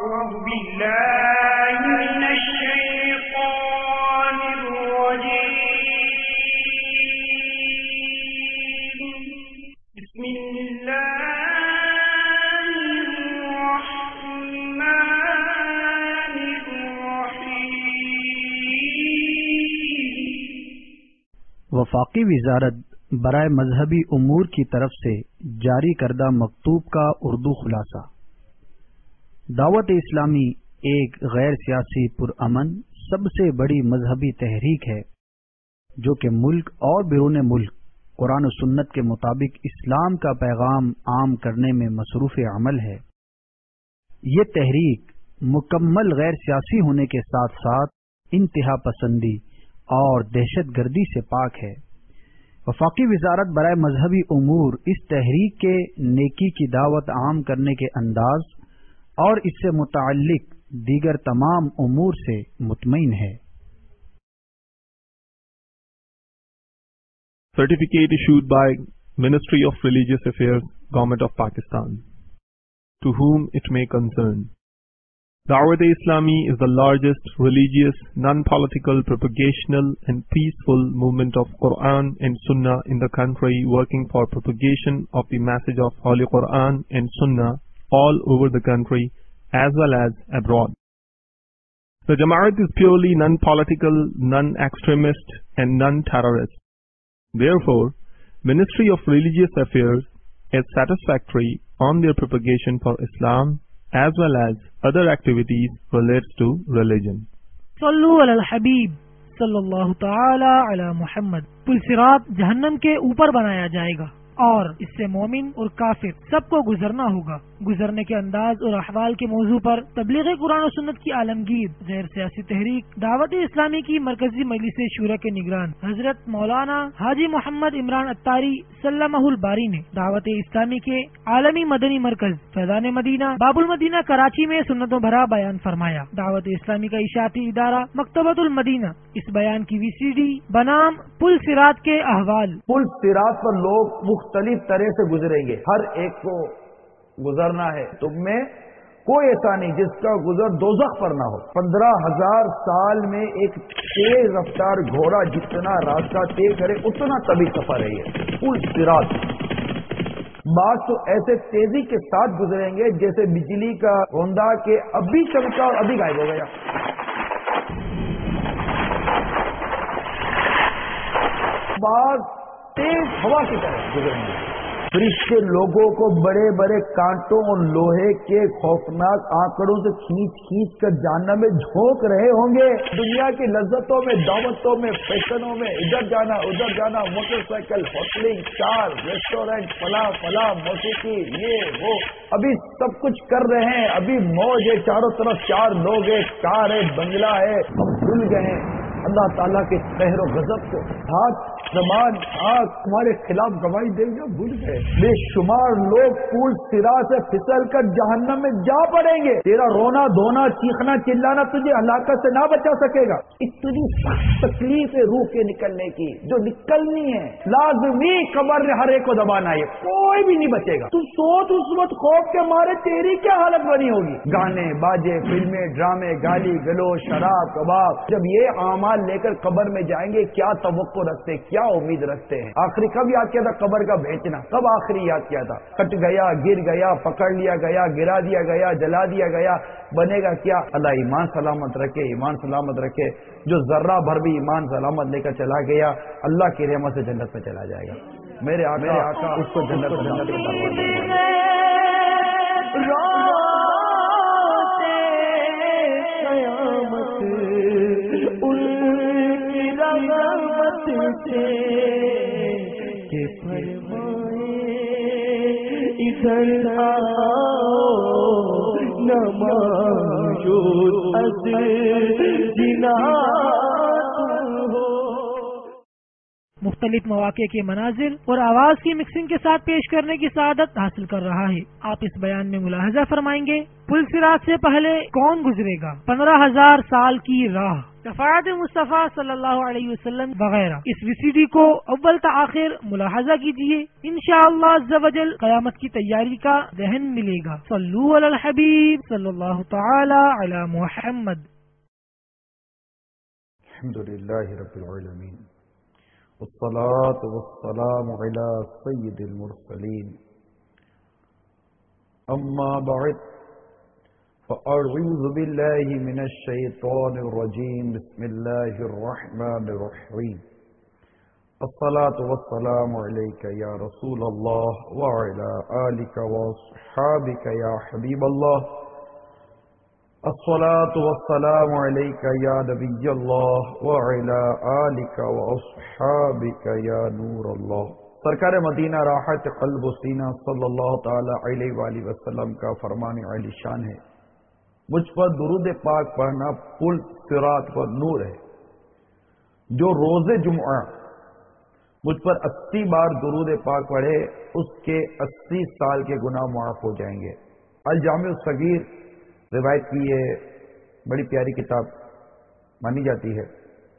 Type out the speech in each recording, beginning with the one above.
أعوذ بالله من الشيطان الرجيم. بسم الله الرحمن الرحيم. وفاقی وزارت برائے مذہبی امور کی طرف سے جاری کردہ مکتوب کا اردو خلاصہ. دعوت اسلامی ایک غیر سیاسی پرامن سب سے بڑی مذہبی تحریک ہے جو کہ ملک اور بیرون ملک قرآن و سنت کے مطابق اسلام کا پیغام عام کرنے میں مصروف عمل ہے. یہ تحریک مکمل غیر سیاسی ہونے کے ساتھ ساتھ انتہا پسندی اور دہشت گردی سے پاک ہے. وفاقی وزارت برائے مذہبی امور اس تحریک کے نیکی کی دعوت عام کرنے کے انداز اور اس سے متعلق دیگر تمام امور سے مطمئن ہے. Certificate issued by Ministry of Religious Affairs, Government of Pakistan. To whom it may concern. Dawat-e-Islami is the largest religious, non-political, propagational and peaceful movement of Quran and Sunnah in the country, working for propagation of the message of Holy Quran and Sunnah all over the country as well as abroad. The Jamaat is purely non-political, non-extremist and non-terrorist. Therefore, Ministry of Religious Affairs is satisfactory on their propagation for Islam as well as other activities related to religion. صلو علی الحبیب صلی اللہ تعالی علی محمد. پل صراط جہنم کے اوپر بنایا جائے گا اور اس سے مومن اور کافر سب کو گزرنا ہوگا. گزرنے کے انداز اور احوال کے موضوع پر تبلیغ قرآن و سنت کی عالمگیر غیر سیاسی تحریک دعوت اسلامی کی مرکزی مجلس شورا کے نگران حضرت مولانا حاجی محمد عمران اتاری سلمہ الباری نے دعوت اسلامی کے عالمی مدنی مرکز فیضان مدینہ باب المدینہ کراچی میں سنتوں بھرا بیان فرمایا. دعوت اسلامی کا اشاعتی ادارہ مکتبۃ المدینہ اس بیان کی VCD بنام پل صراط کے احوال. پل صراط پر لوگ مختلف طرح سے گزریں گے. ہر ایک کو گزرنا ہے. تم میں کوئی ایسا نہیں جس کا گزر دوزخ پر نہ ہو. 15,000 سال میں ایک تیز رفتار گھوڑا جتنا راستہ طے کرے اتنا طویل سفر ہے یہ پل صراط. بعض تو ایسے تیزی کے ساتھ گزریں گے جیسے بجلی کا روندا کہ ابھی چمکا اور ابھی غائب ہو گیا. بعض تیز ہوا کی طرح گزریں گے. فرشتے لوگوں کو بڑے بڑے کانٹوں اور لوہے کے خوفناک آنکڑوں سے کھینچ کھینچ کر جہنم میں جھونک رہے ہوں گے. دنیا کی لذتوں میں، دعوتوں میں، فیشنوں میں ادھر جانا، motorcycle, hotelling, car, restaurant, فلاں موسیقی، یہ وہ ابھی سب کچھ کر رہے ہیں. ابھی موج ہے، چاروں طرف 4 لوگ ہیں، کار ہے، بنگلہ ہے. ہم بھول گئے ہیں اللہ تعالیٰ کے قہر و غضب کو. ہاتھ زبان آنکھ ہمارے خلاف گواہی دیں گے. بھول گئے. بے شمار لوگ پل صراط سے پھسل کر جہنم میں جا پڑیں گے. تیرا رونا دھونا چیخنا چلانا تجھے ہلاکت سے نہ بچا سکے گا. اتنی سخت تکلیف ہے روح کے نکلنے کی جو نکلنی ہے. لازمی قبر نے ہر ایک کو دبانا ہے. کوئی بھی نہیں بچے گا. تو سوچ اس وقت خوف کے مارے تیری کیا حالت بنی ہوگی. گانے باجے فلمیں ڈرامے گالی گلوچ شراب کباب. جب یہ اعمال لے کر قبر میں جائیں گے کیا توقع رکھتے، کیا امید رکھتے ہیں. آخری کب یاد کیا تھا قبر کا بھیجنا؟ کب آخری یاد کیا تھا؟ کٹ گیا، گر گیا، پکڑ لیا گیا، گرا دیا گیا، جلا دیا گیا. بنے گا کیا؟ اللہ ایمان سلامت رکھے، ایمان سلامت رکھے. جو ذرہ بھر بھی ایمان سلامت لے کر چلا گیا اللہ کی رحمت سے جنت میں چلا جائے گا. میرے آقا اس کو جنت مختلف مواقع کے مناظر اور آواز کی مکسنگ کے ساتھ پیش کرنے کی سعادت حاصل کر رہا ہے. آپ اس بیان میں ملاحظہ فرمائیں گے پل صراط سے پہلے کون گزرے گا؟ 15,000 سال کی راہ. شفاعت مصطفیٰ صلی اللہ علیہ وسلم وغیرہ۔ اس VCD کو اول تا آخر ملاحظہ کیجیے، انشاءاللہ عز و جل قیامت کی تیاری کا ذہن ملے گا۔ صلو علی الحبیب صلی اللہ تعالی علی محمد۔ الحمدللہ رب العالمین والصلاة والسلام علی سید المرسلین، اما بعد فأعوذ بالله من الشيطان الرجيم، بسم الله الرحمن الرحيم، الصلاة والسلام عليك يا رسول الله وعلى آلك وأصحابك يا حبيب الله، الصلاة والسلام عليك يا نبي الله وعلى آلك وأصحابك يا نور الله۔ سرکار مدینہ راحت قلب و سینہ صلی اللہ تعالی علیہ وآلہ وسلم کا فرمان عالی شان ہے، مجھ پر درود پاک پڑھنا پل صراط پر نور ہے۔ جو روز جمعہ مجھ پر 80 بار درود پاک پڑھے، اس کے 80 سال کے گناہ معاف ہو جائیں گے۔ الجامع الصغیر روایت کی یہ بڑی پیاری کتاب مانی جاتی ہے۔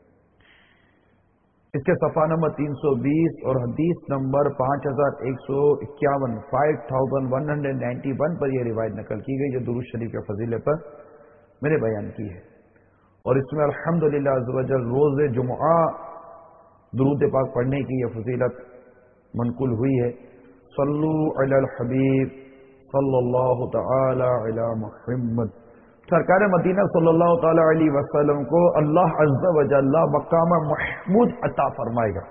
اس کے صفحہ نمبر 320 اور حدیث نمبر 5151 5191 پر یہ روایت نقل کی گئی، جو درود شریف کے فضیلت پر میں نے بیان کی ہے، اور اس میں الحمدللہ عز و جل روز جمعہ درود پاک پڑھنے کی یہ فضیلت منقول ہوئی ہے۔ صلو علی الحبیب صلی اللہ تعالی علی محمد۔ سرکار مدینہ صلی اللہ تعالی علیہ وسلم کو اللہ عز و جل مقام محمود عطا فرمائے گا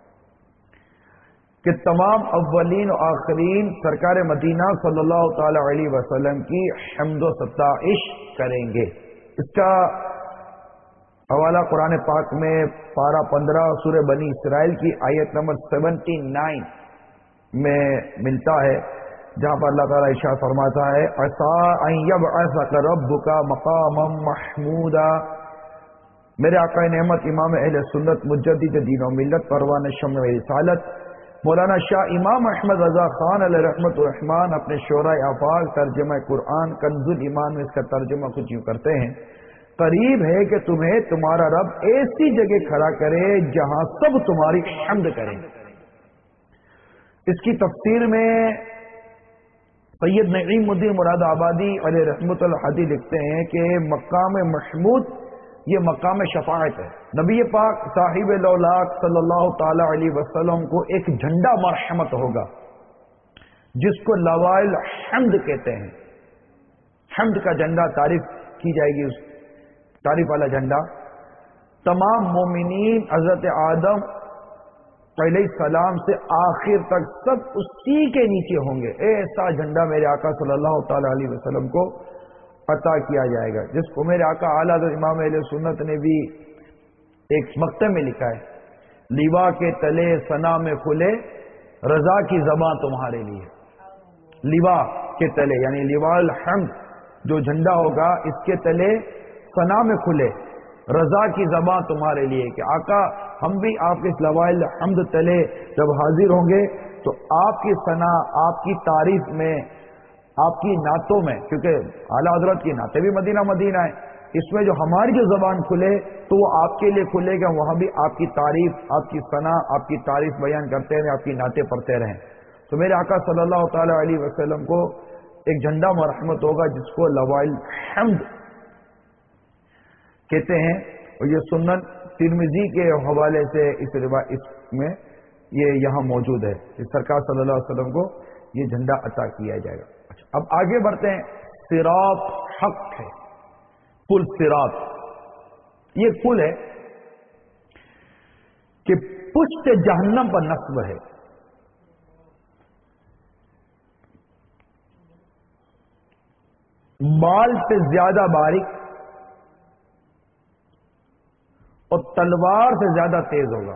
کہ تمام اولین و آخرین سرکار مدینہ صلی اللہ تعالی علیہ وسلم کی حمد و ستائش کریں گے۔ اس کا حوالہ قرآن پاک میں پارہ 15 سورہ بنی اسرائیل کی آیت نمبر 79 میں ملتا ہے، جہاں پر اللہ تعالیٰ ارشاد فرماتا ہے عَسَىٰ أَن يَبْعَثَكَ رَبُّكَ مَقَامًا مَحْمُودًا۔ میرے آقا نعمت امام اہل سنت مجدد دین و ملت پروان شمع رسالت مولانا شاہ امام احمد رضا خان علیہ رحمت الرحمان اپنے شعراء آفاق ترجمہ قرآن کنز الایمان میں اس کا ترجمہ کچھ یوں کرتے ہیں، قریب ہے کہ تمہیں تمہارا رب ایسی جگہ کھڑا کرے جہاں سب تمہاری حمد کریں۔ اس کی تفسیر میں سید نعیم الدین مراد آبادی علیہ رحمت الحدی لکھتے ہیں کہ مقام محمود یہ مقام شفاعت ہے۔ نبی پاک صاحب لولاک صلی اللہ تعالی علیہ وسلم کو ایک جھنڈا مرحمت ہوگا جس کو لوائل حمد کہتے ہیں۔ حمد کا جھنڈا تعریف کی جائے گی، اس تعریف والا جھنڈا تمام مومنین حضرت آدم علیہ السلام سے آخر تک سب اسی کے نیچے ہوں گے۔ ایسا جھنڈا میرے آقا صلی اللہ تعالی علیہ وسلم کو عطا کیا جائے گا، جس کو میرے آقا اعلیٰ حضرت امام اہل سنت نے بھی ایک مقطع میں لکھا ہے، لیوا کے تلے ثنا میں کھلے رضا کی زباں تمہارے لیے۔ لیوا کے تلے یعنی لیوا الحمد جو جھنڈا ہوگا، اس کے تلے ثنا میں کھلے رضا کی زباں تمہارے لیے، کہ آقا ہم بھی آپ کے لوائل حمد تلے جب حاضر ہوں گے تو آپ کی ثنا، آپ کی تعریف میں، آپ کی نعتوں میں، کیونکہ اعلیٰ حضرت کی نعتیں بھی مدینہ مدینہ ہے، اس میں جو ہماری جو زبان کھلے تو وہ آپ کے لیے کھلے گا، وہاں بھی آپ کی تعریف، آپ کی ثنا، آپ کی تعریف بیان کرتے رہیں، آپ کی نعتیں پڑھتے رہیں۔ تو میرے آقا صلی اللہ تعالی علیہ وسلم کو ایک جھنڈا مرحمت ہوگا جس کو لوائل حمد کہتے ہیں، اور یہ سنن ترمذی کے حوالے سے اس میں یہ یہاں موجود ہے کہ سرکار صلی اللہ علیہ وسلم کو یہ جھنڈا عطا کیا جائے گا۔ اچھا، اب آگے بڑھتے ہیں۔ صراط حق ہے، پل صراط، یہ پل ہے کہ پشت جہنم پر نصب ہے۔ بال سے زیادہ باریک اور تلوار سے زیادہ تیز ہوگا،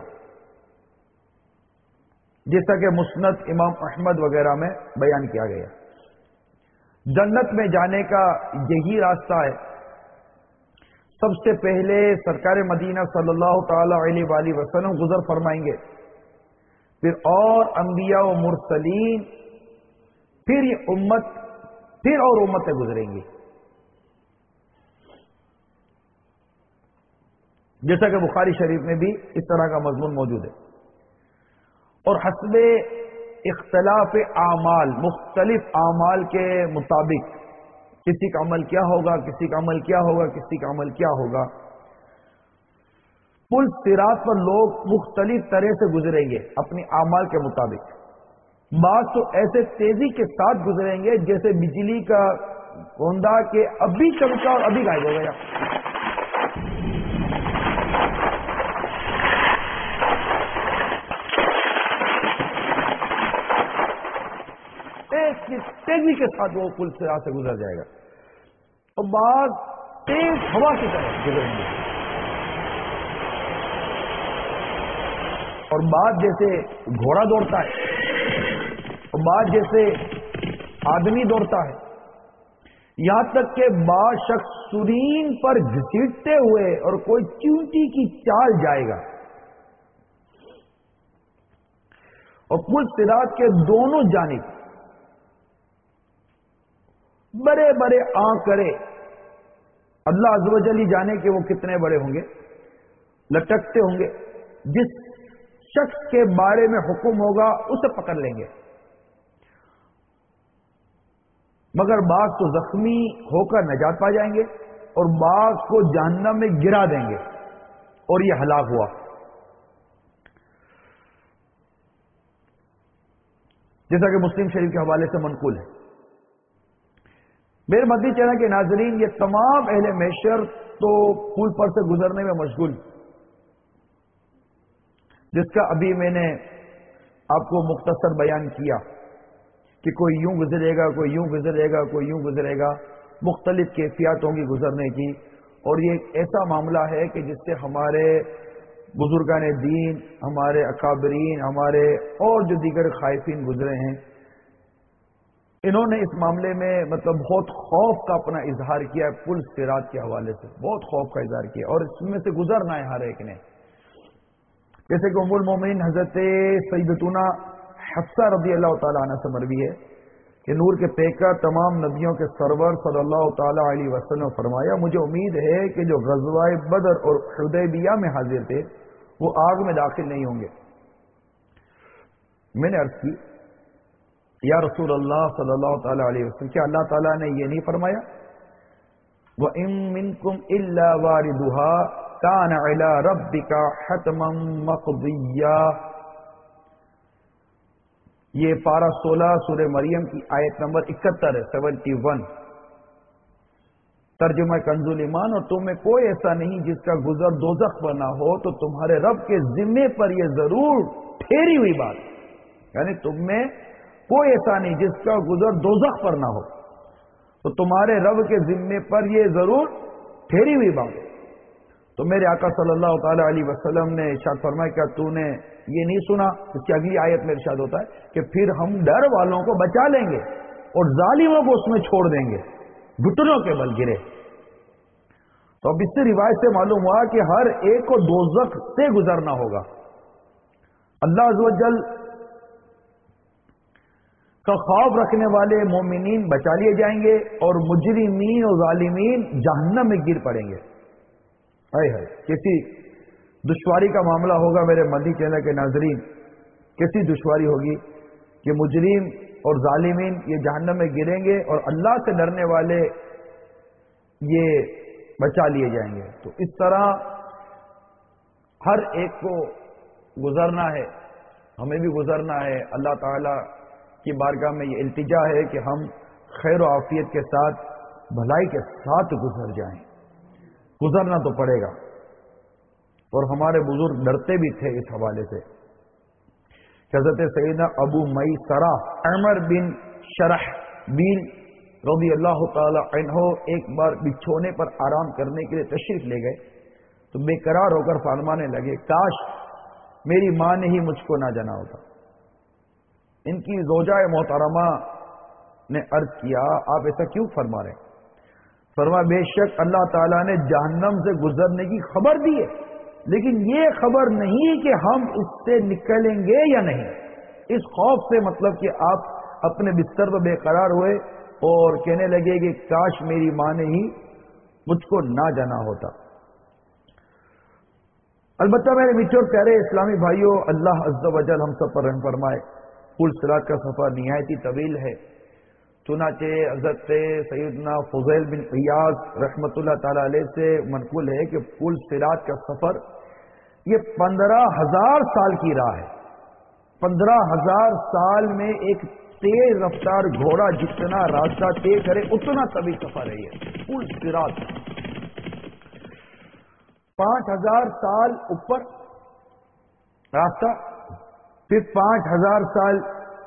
جیسا کہ مسند امام احمد وغیرہ میں بیان کیا گیا۔ جنت میں جانے کا یہی راستہ ہے۔ سب سے پہلے سرکار مدینہ صلی اللہ تعالی علیہ وآلہ وسلم گزر فرمائیں گے، پھر اور انبیاء و مرسلین، پھر یہ امت، پھر اور امتیں گزریں گی۔ جیسا کہ بخاری شریف میں بھی اس طرح کا مضمون موجود ہے. اور حسب اختلاف اعمال، مختلف اعمال کے مطابق کسی کا عمل کیا ہوگا، کسی کا عمل کیا ہوگا، کسی کا عمل کیا ہوگا. پل صراط پر لوگ مختلف طرح سے گزریں گے اپنی اعمال کے مطابق. بعض تو ایسے تیزی کے ساتھ گزریں گے جیسے بجلی کا گوندا کہ ابھی چمکا اور ابھی غائب ہو گیا. تیزی کے ساتھ وہ پل صراط سے گزر جائے گا. اور بعض تیز ہوا کی طرح گزریں گے، اور بعض جیسے گھوڑا دوڑتا ہے، اور بعض جیسے آدمی دوڑتا ہے. یہاں تک کہ بعض شخص سرین پر گھسیٹتے ہوئے اور کوئی چونٹی کی چال جائے گا. اور پل صراط کے دونوں جانب بڑے بڑے آنکڑے، اللہ عز و جل جانے کہ وہ کتنے بڑے ہوں گے، لٹکتے ہوں گے. جس شخص کے بارے میں حکم ہوگا اسے پکڑ لیں گے، مگر بعض تو زخمی ہو کر نجات پا جائیں گے اور بعض کو جہنم میں گرا دیں گے اور یہ ہلاک ہوا. جیسا کہ مسلم شریف کے حوالے سے منقول ہے. میرے مدنی چینل کے ناظرین، یہ تمام اہل محشر تو پل پر سے گزرنے میں مشغول، جس کا ابھی میں نے آپ کو مختصر بیان کیا کہ کوئی یوں گزرے گا، کوئی یوں گزرے گا، کوئی یوں گزرے گا. مختلف کیفیات ہوں گی گزرنے کی. اور یہ ایک ایسا معاملہ ہے کہ جس سے ہمارے بزرگان دین، ہمارے اکابرین، ہمارے اور جو دیگر خائفین گزرے ہیں، انہوں نے اس معاملے میں بہت خوف کا اپنا اظہار کیا ہے. پل صراط کے حوالے سے بہت خوف کا اظہار کیا، اور اس میں سے گزرنا ہے ہر ایک نے. جیسے کہ ام المومنین حضرت سیدتنا حفصہ رضی اللہ تعالی عنہ سے مروی ہے کہ نور کے پیکر تمام نبیوں کے سرور صلی اللہ تعالی علیہ وسلم فرمایا، مجھے امید ہے کہ جو غزوہ بدر اور حدیبیہ میں حاضر تھے وہ آگ میں داخل نہیں ہوں گے. میں نے عرض کی، یا رسول اللہ صلی اللہ تعالی علیہ وسلم، کیا اللہ تعالیٰ نے یہ نہیں فرمایا وَإِن مِّنكُمْ إِلَّا وَارِدُهَا كَانَ عَلَى رَبِّكَ حَتْمًا مَّقْضِيًّا؟ یہ پارہ 16 سورہ مریم کی آیت نمبر 71 ہے، 71. ترجمہ کنز ایمان، اور تم میں کوئی ایسا نہیں جس کا گزر دوزخ پر نہ ہو تو تمہارے رب کے ذمے پر یہ ضرور ٹھہری ہوئی بات، یعنی تم میں کوئی ایسا نہیں جس کا گزر دوزخ پر نہ ہو تو تمہارے رب کے ذمے پر یہ ضرور ٹھہری ہوئی بات. تو میرے آقا صلی اللہ تعالی علیہ وسلم نے ارشاد فرمایا، کیا تو نے یہ نہیں سنا؟ اس کی اگلی آیت میں ارشاد ہوتا ہے کہ پھر ہم ڈر والوں کو بچا لیں گے اور ظالموں کو اس میں چھوڑ دیں گے، گھٹنوں کے بل گرے. تو اب اس سے روایت سے معلوم ہوا کہ ہر ایک کو دوزخ سے گزرنا ہوگا. اللہ عز و جل کا خوف رکھنے والے مومنین بچا لیے جائیں گے اور مجرمین اور ظالمین جہنم میں گر پڑیں گے. کسی دشواری کا معاملہ ہوگا میرے مدنی چینل کے ناظرین، کیسی دشواری ہوگی کہ مجرم اور ظالمین یہ جہنم میں گریں گے اور اللہ سے ڈرنے والے یہ بچا لیے جائیں گے. تو اس طرح ہر ایک کو گزرنا ہے، ہمیں بھی گزرنا ہے. اللہ تعالی کی بارگاہ میں یہ التجا ہے کہ ہم خیر و عافیت کے ساتھ، بھلائی کے ساتھ گزر جائیں. گزرنا تو پڑے گا، اور ہمارے بزرگ ڈرتے بھی تھے اس حوالے سے. حضرت سیدنا ابو میسرہ عمر بن شرحبیل رضی اللہ تعالی عنہ ایک بار بچھونے پر آرام کرنے کے لیے تشریف لے گئے تو بے قرار ہو کر فرمانے لگے، کاش میری ماں نے ہی مجھ کو نہ جانا ہوتا. ان کی زوجہ محترمہ نے عرض کیا، آپ ایسا کیوں فرما رہے ہیں؟ فرما، بے شک اللہ تعالیٰ نے جہنم سے گزرنے کی خبر دی ہے، لیکن یہ خبر نہیں کہ ہم اس سے نکلیں گے یا نہیں. اس خوف سے مطلب کہ آپ اپنے بستر پر بے قرار ہوئے اور کہنے لگے کہ کاش میری ماں نے ہی مجھ کو نہ جانا ہوتا. البتہ میرے میٹھے اور پیارے اسلامی بھائیوں، اللہ عز و جل ہم سب پر رحم فرمائے۔ پل صراط کا سفر نہایت ہی طویل ہے، چنانچہ حضرت سیدنا فضیل بن عیاض رحمۃ اللہ تعالی علیہ سے منقول ہے کہ پل صراط کا سفر یہ 15,000 سال کی راہ ہے۔ 15,000 سال میں ایک تیز رفتار گھوڑا جتنا راستہ طے کرے اتنا طویل سفر ہے یہ پل صراط۔ 5,000 سال اوپر راستہ، پھر 5,000 سال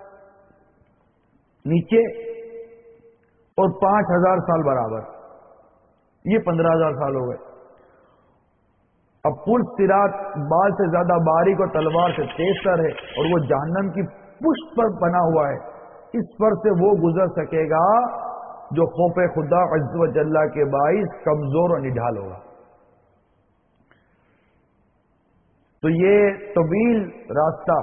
نیچے، اور 5,000 سال برابر، یہ 15,000 سال ہو گئے۔ اب پل صراط بال سے زیادہ باریک اور تلوار سے تیز تر ہے، اور وہ جہنم کی پشت پر بنا ہوا ہے۔ اس پر سے وہ گزر سکے گا جو خوف خدا عز و جل کے باعث کمزور اور نڈھال ہوگا۔ تو یہ طویل راستہ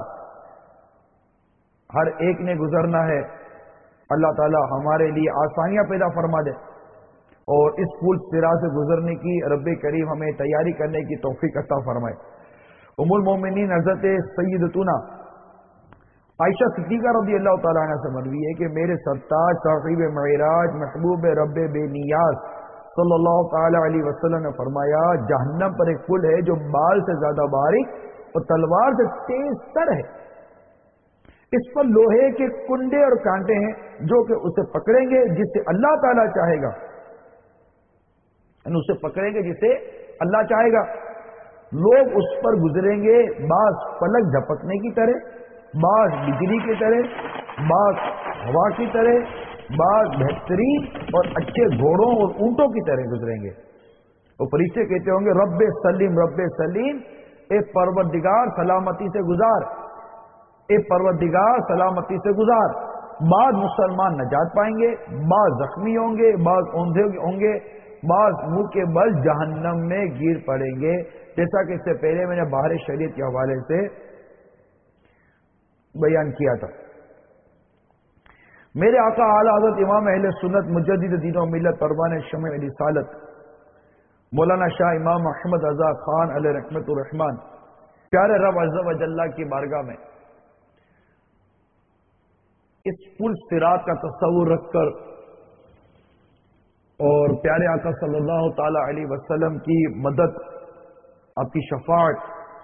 ہر ایک نے گزرنا ہے۔ اللہ تعالی ہمارے لیے آسانیاں پیدا فرما دے، اور اس پل صراط سے گزرنے کی رب کریم ہمیں تیاری کرنے کی توفیق عطا فرمائے۔ ام المومنین حضرت سیدتنا عائشہ صدیقہ رضی اللہ تعالیٰ عنہ سے مروی ہے کہ میرے سرتاج صاحب معراج محبوب رب بے نیاز صلی اللہ تعالی علیہ وسلم نے فرمایا، جہنم پر ایک پل ہے جو بال سے زیادہ باریک اور تلوار سے تیز تر ہے۔ اس پر لوہے کے کنڈے اور کانٹے ہیں جو کہ اسے پکڑیں گے جسے اللہ تعالیٰ چاہے گا، یعنی اسے پکڑیں گے جسے اللہ چاہے گا۔ لوگ اس پر گزریں گے، بعض پلک جھپکنے کی طرح، بعض بجلی کی طرح، بعض ہوا کی طرح، بعض بہترین اور اچھے گھوڑوں اور اونٹوں کی طرح گزریں گے۔ وہ فرشتے کہتے ہوں گے رب سلیم رب سلیم، اے پروردگار سلامتی سے گزار، اے پروردگار سلامتی سے گزار۔ بعض مسلمان نجات پائیں گے، بعض زخمی ہوں گے، بعض اوندھے ہوں گے، بعض منہ کے بل جہنم میں گر پڑیں گے، جیسا کہ اس سے پہلے میں نے باہر شریعت کے حوالے سے بیان کیا تھا۔ میرے آقا اعلی حضرت امام اہل سنت مجدد دین و ملت پروان شمع رسالت مولانا شاہ امام محمد رضا خان علیہ رحمت الرحمان پیارے رب عز و جل کی بارگاہ میں اس پل صراط کا تصور رکھ کر اور پیارے آقا صلی اللہ تعالی علیہ وسلم کی مدد، آپ کی شفاعت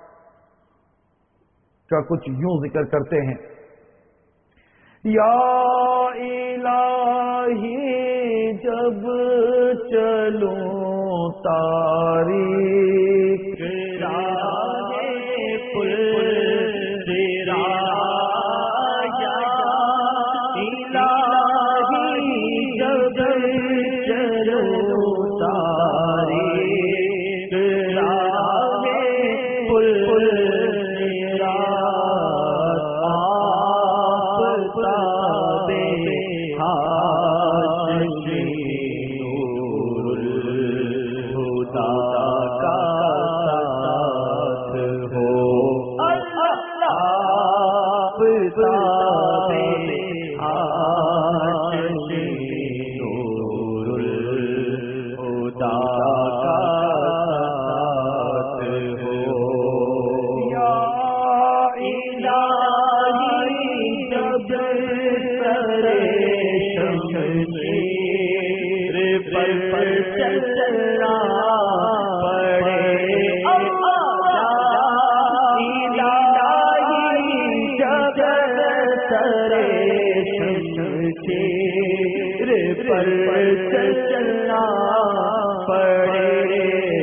کا کچھ یوں ذکر کرتے ہیں۔ یا الہی جب چلوں تاریخ راہ پل صراط، یا الہی جب چلوں تاریخ راہ پل چلنا پڑے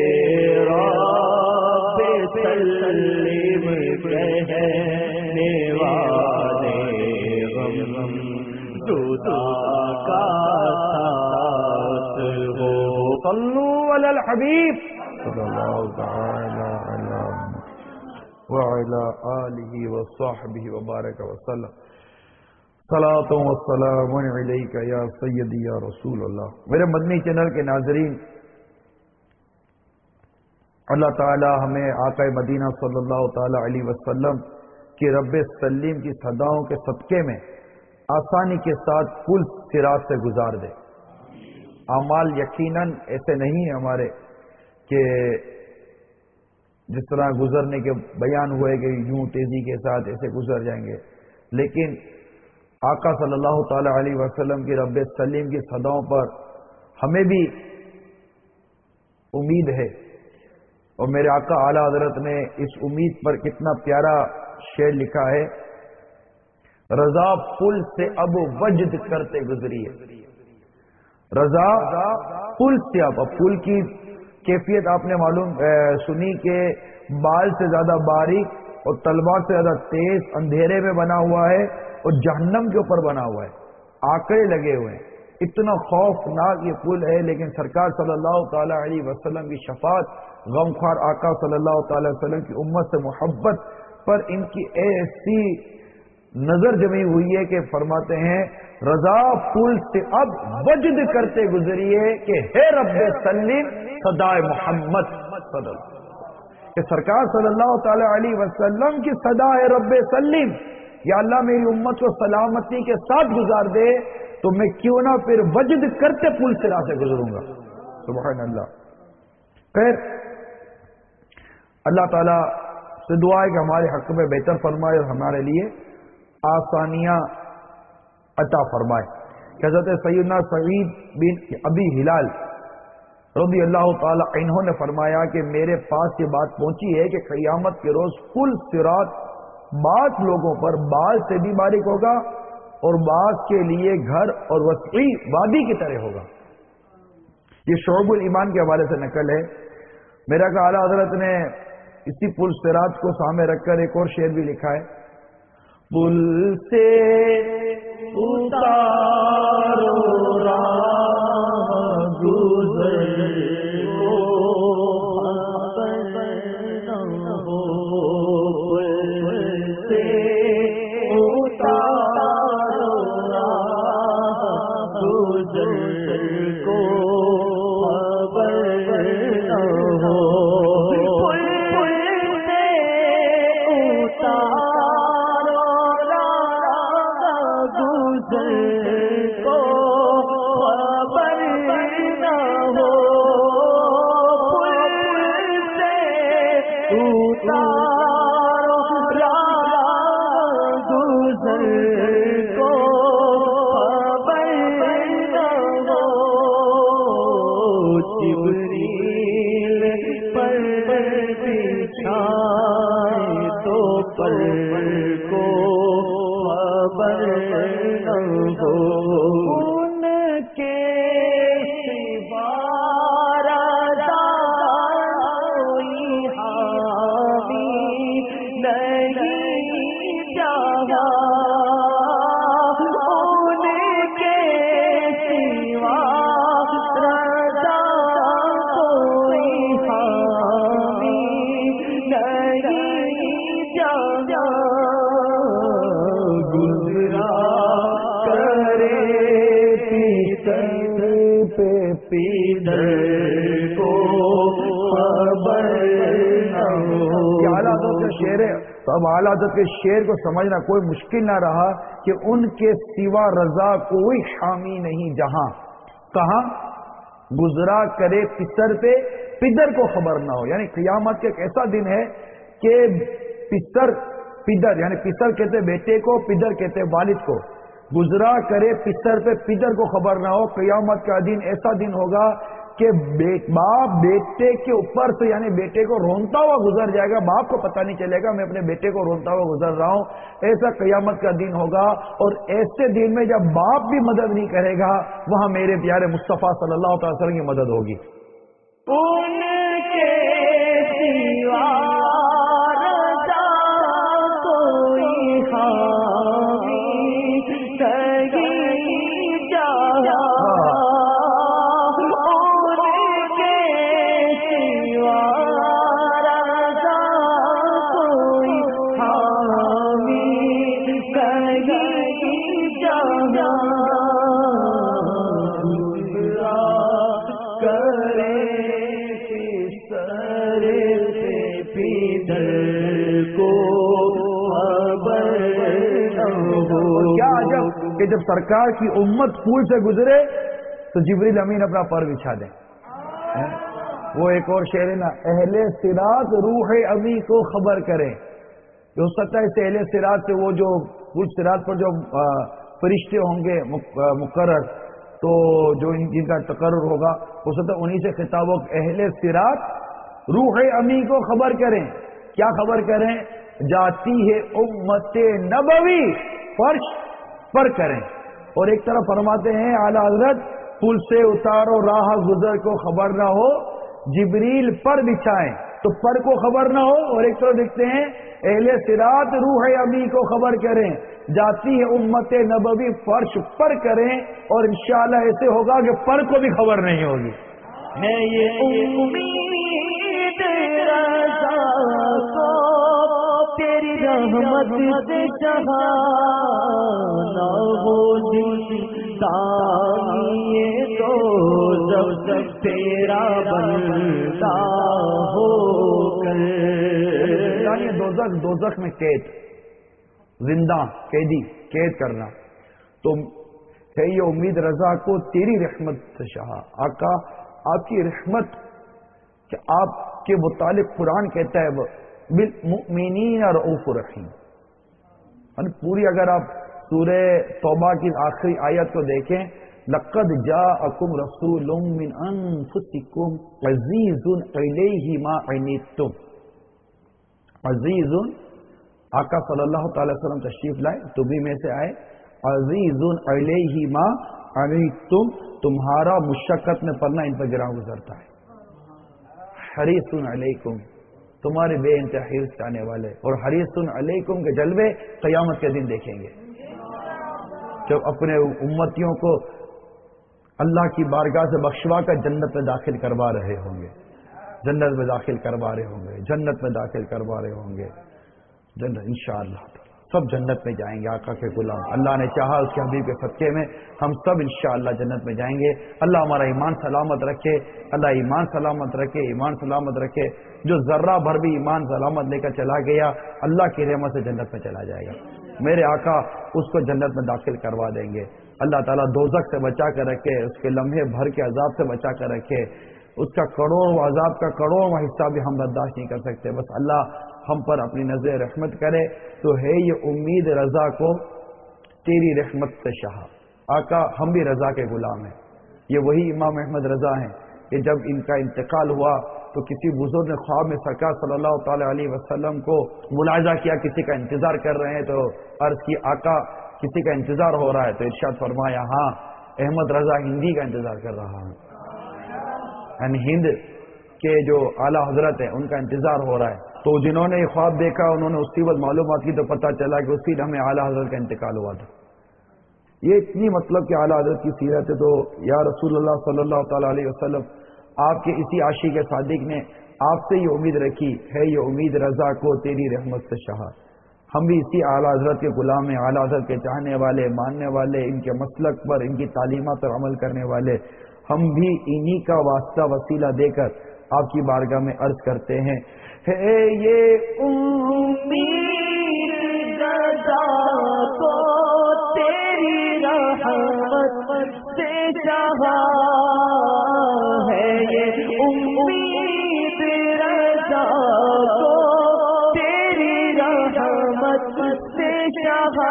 رب سلیم کہنے والے غم خدا کا ساتھ ہو۔ صلو علی الحبیب صلی اللہ تعالی علی وعلی آلہ وصحبہ وبارک وسلم۔ صلاۃ و سلام علیک یا سیدی یا رسول اللہ۔ میرے مدنی چینل کے ناظرین، اللہ تعالی ہمیں آقا مدینہ صلی اللہ تعالی علیہ وسلم کی رب سلیم کی صداؤں کے صدقے میں آسانی کے ساتھ پل صراط سے گزار دے۔ اعمال یقیناً ایسے نہیں ہیں ہمارے کہ جس طرح گزرنے کے بیان ہوئے کہ یوں تیزی کے ساتھ ایسے گزر جائیں گے، لیکن آقا صلی اللہ تعالی علیہ وسلم کی رب سلیم کی صداؤں پر ہمیں بھی امید ہے، اور میرے آقا اعلیٰ حضرت نے اس امید پر کتنا پیارا شعر لکھا ہے، رضا پل سے اب وجد کرتے گزری ہے، رضا پل سے اب پل کی کیفیت آپ نے معلوم سنی کہ بال سے زیادہ باریک اور تلوار سے زیادہ تیز، اندھیرے میں بنا ہوا ہے اور جہنم کے اوپر بنا ہوا ہے، آکڑے لگے ہوئے ہیں، اتنا خوفناک یہ پل ہے، لیکن سرکار صلی اللہ تعالی علیہ وسلم کی شفاعت، غمخوار آقا صلی اللہ تعالی وسلم کی امت سے محبت پر ان کی ایسی نظر جمی ہوئی ہے کہ فرماتے ہیں رضا پل سے اب وجد کرتے گزریے کہ ہے رب سلیم صدائے محمد صلی اللہ علیہ وسلم، کہ سرکار صلی اللہ تعالی علیہ وسلم کی صدا ہے رب سلیم، یا اللہ میری امت کو سلامتی کے ساتھ گزار دے تو میں کیوں نہ پھر وجد کرتے پل سے راہ سے گزروں گا۔ سبحان اللہ۔ پھر اللہ تعالیٰ سے دعا ہے کہ ہمارے حق میں بہتر فرمائے اور ہمارے لیے آسانیاں عطا فرمائے۔ حضرت سیدنا سعید بن ابی ہلال رضی اللہ تعالی عنہ نے فرمایا کہ میرے پاس یہ بات پہنچی ہے کہ قیامت کے روز پل صراط بعض لوگوں پر بال سے بھی باریک ہوگا اور بعض کے لیے گھر اور وسیع وادی کی طرح ہوگا۔ یہ شعب الایمان کے حوالے سے نقل ہے۔ میرا کہ اعلیٰ حضرت نے اسی پل صراط کو سامنے رکھ کر ایک اور شعر بھی لکھا ہے، پل سے اتارو راہ گزر کو پل سے اتارو راہ گزر کو تو اب اعلیٰ حضرت کے شعر کو سمجھنا کوئی مشکل نہ رہا کہ ان کے سوا رضا کوئی حامی نہیں جہاں، کہاں گزرا کرے پسر پہ پدر کو خبر نہ ہو، یعنی قیامت کا ایک ایسا دن ہے کہ پسر پدر، یعنی پسر کہتے بیٹے کو، پدر کہتے والد کو، گزرا کرے پسر پہ پدر کو خبر نہ ہو۔ قیامت کا دن ایسا دن ہوگا کہ باپ بیٹے کے اوپر سے، یعنی بیٹے کو رونتا ہوا گزر جائے گا، باپ کو پتہ نہیں چلے گا میں اپنے بیٹے کو رونتا ہوا گزر رہا ہوں۔ ایسا قیامت کا دن ہوگا، اور ایسے دن میں جب باپ بھی مدد نہیں کرے گا، وہاں میرے پیارے مصطفیٰ صلی اللہ تعالی وسلم کی مدد ہوگی۔ ان کے سوا رضا کوئی حامی نہیں جہاں، کہ جب سرکار کی امت پھول سے گزرے تو جبریل امین اپنا پر بچھا دیں، وہ ایک اور شعر ہے نا، اہل صراط روح امی کو خبر کریں. ہو سکتا ہے اس اہل صراط سے وہ جو کچھ صراط پر جو فرشتے ہوں گے مقرر، تو جو جن کا تقرر ہوگا، ہو سکتا ہے انہی سے خطاب ہو. اہل صراط روح امی کو خبر کریں. کیا خبر کریں؟ جاتی ہے امت نبوی فرش پر کریں. اور ایک طرف فرماتے ہیں اعلیٰ حضرت، پل سے اتارو راہ گزر کو خبر نہ ہو، جبریل پر بچھائیں تو پر کو خبر نہ ہو. اور ایک طرف دیکھتے ہیں اہل صراط روح امی کو خبر کریں، جاتی ہے امت نبوی فرش پر کریں. اور انشاءاللہ ایسے ہوگا کہ پر کو بھی خبر نہیں ہوگی. ہے یہ امید رضا کو تیری رحمت سے جہانا ہو داغیے تو جب تیرا بندہ ہو کر. دوزخ میں قید، زندہ قیدی قید کرنا. تو ہے یہ امید رضا کو تیری رحمت سے شہا. آقا آپ کی رحمت کہ آپ کے متعلق قرآن کہتا ہے بالمؤمنین رؤوف رحیم. پوری اگر آپ سورہ توبہ کی آخری آیت کو دیکھیں، لقد جاءکم رسول من انفسکم عزیز علیہ ما عنتم. عزیز، آقا صلی اللہ تعالی وسلم تشریف لائے تو بھی میں سے آئے. عزیز علیہ ما عنتم، تمہارا مشقت میں پڑنا ان پر گراں گزرتا ہے. حریص علیکم، تمہارے بے انتہا حرص آنے والے. اور حریص علیکم کے جلوے قیامت کے دن دیکھیں گے، جب اپنے امتیوں کو اللہ کی بارگاہ سے بخشوا کر جنت میں داخل کروا رہے ہوں گے، جنت میں داخل کروا رہے ہوں گے، جنت میں داخل کروا رہے ہوں گے. جنت انشاءاللہ سب جنت میں جائیں گے آقا کے غلام. اللہ نے چاہا اس کے حبیب کے صدقے میں ہم سب انشاءاللہ جنت میں جائیں گے. اللہ ہمارا ایمان سلامت رکھے، اللہ ایمان سلامت رکھے، ایمان سلامت رکھے. جو ذرہ بھر بھی ایمان سلامت لے کر چلا گیا اللہ کی رحمت سے جنت میں چلا جائے گا. میرے آقا اس کو جنت میں داخل کروا دیں گے. اللہ تعالیٰ دوزخ سے بچا کر رکھے، اس کے لمحے بھر کے عذاب سے بچا کر رکھے. اس کا کروڑوں عذاب کا کروڑوں حصہ بھی ہم برداشت نہیں کر سکتے. بس اللہ ہم پر اپنی نظر رحمت کرے. تو ہے یہ امید رضا کو تیری رحمت سے شاہ. آقا ہم بھی رضا کے غلام ہیں. یہ وہی امام احمد رضا ہیں کہ جب ان کا انتقال ہوا تو کسی بزرگ نے خواب میں سرکار صلی اللہ تعالی علیہ وسلم کو ملاحظہ کیا، کسی کا انتظار کر رہے ہیں. تو عرض کی آقا کسی کا انتظار ہو رہا ہے؟ تو ارشاد فرمایا ہاں احمد رضا ہندی کا انتظار کر رہا ہوں. یعنی ہند کے جو اعلیٰ حضرت ہیں ان کا انتظار ہو رہا ہے. تو جنہوں نے یہ خواب دیکھا انہوں نے اسی وقت معلومات کی تو پتہ چلا کہ اسی ہمیں اعلیٰ حضرت کا انتقال ہوا تھا. یہ اتنی مطلب کہ اعلیٰ حضرت کی سیرت ہے. تو یا رسول اللہ صلی اللہ تعالی علیہ وسلم، آپ کے اسی عاشق صادق نے آپ سے یہ امید رکھی ہے، یہ امید رضا کو تیری رحمت سے شہا. ہم بھی اسی اعلیٰ حضرت کے غلام ہیں، اعلیٰ حضرت کے چاہنے والے، ماننے والے، ان کے مسلک پر، ان کی تعلیمات پر عمل کرنے والے. ہم بھی انہی کا واسطہ وسیلہ دے کر آپ کی بارگاہ میں عرض کرتے ہیں، ہے یہ امید رضا کو تیری رحمت سے چاہا. ہے یہ امید رضا کو تیری رحمت سے چاہا.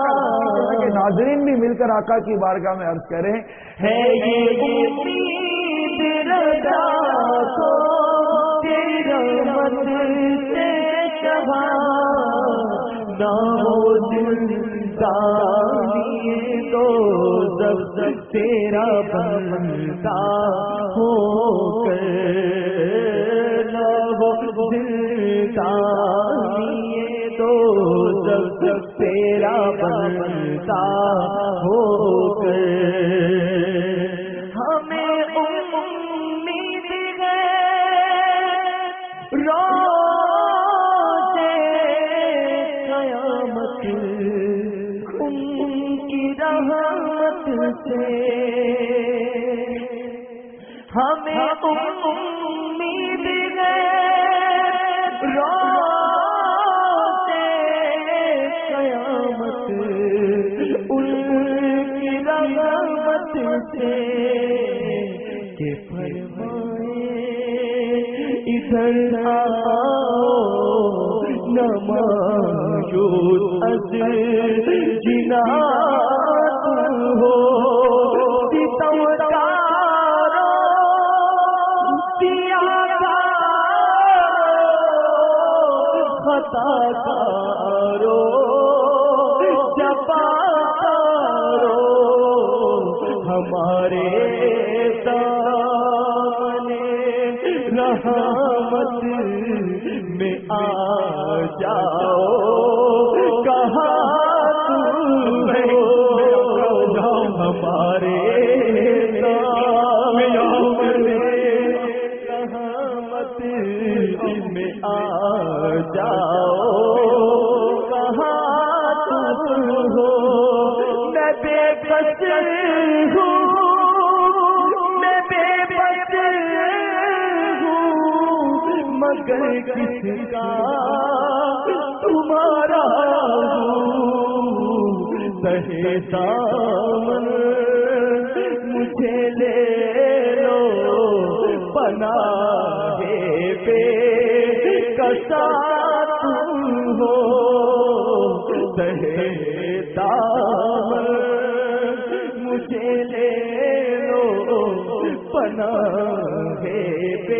ناظرین بھی مل کر آقا کی بارگاہ میں عرض کریں، ہے یہ امید رضا کو تیری رحمت سے چاہا. نہ ہو زندہ لیے تو جب تیرا بندہ ہو کر. نہ ہو زندہ لیے تو جب تیرا بندہ ہو کر. ہمیں امید ہے روزے قیامت ان کی رحمت سے. ہمیں امید ہے روزے قیامت ان کی رحمت سے کہ فرمائے ادھر آؤ نمایوس از جنا ہو ستمگارو سیاہکارو خطاکارو جفاکارو ہمارے رحمت میں آ جاؤ کہاں تم ہو ہمارے رحمت میں آ جاؤ کہاں تم ہو میں بے بس ہوں مگر کس کا تمہارا سہے دامن مجھے لے لو پناہ بے کسا تم ہو سہے دامن مجھے لے لو پناہ بے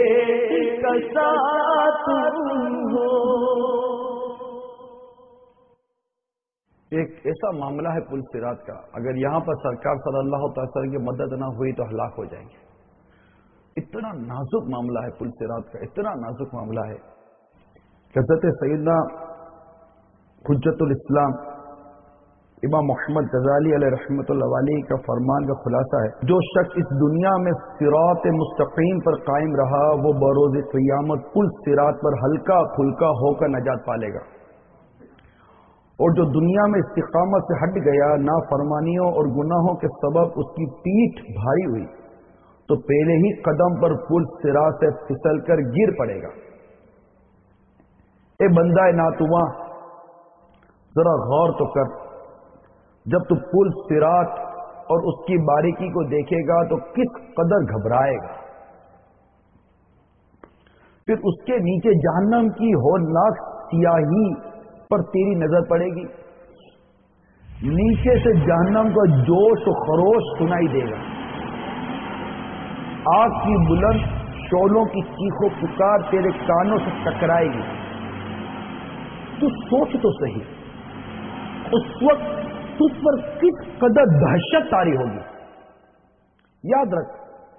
ایک ایسا معاملہ ہے پل صراط کا، اگر یہاں پر سرکار صلی اللہ تعالی وسلم کی مدد نہ ہوئی تو ہلاک ہو جائیں گے. اتنا نازک معاملہ ہے پل صراط کا، اتنا نازک معاملہ ہے. حضرت سیدنا حجت الاسلام امام محمد غزالی علیہ رحمۃ اللہ علیہ کا فرمان کا خلاصہ ہے، جو شخص اس دنیا میں صراط مستقیم پر قائم رہا وہ بروز قیامت پل صراط پر ہلکا پھلکا ہو کر نجات پالے گا، اور جو دنیا میں استقامت سے ہٹ گیا، نافرمانیوں اور گناہوں کے سبب اس کی پیٹھ بھاری ہوئی تو پہلے ہی قدم پر پل صراط سے پھسل کر گر پڑے گا. اے بندہ ناتواں، ذرا غور تو کر، جب تو پل صراط اور اس کی باریکی کو دیکھے گا تو کس قدر گھبرائے گا. پھر اس کے نیچے جہنم کی ہولناک سیاہی پر تیری نظر پڑے گی، نیچے سے جہنم کا جوش و خروش سنائی دے گا، آگ کی بلند شعلوں کی چیخ و پکار تیرے کانوں سے ٹکرائے گی. تو سوچ تو صحیح، اس وقت تجھ پر کس قدر دہشت طاری ہوگی. یاد رکھ،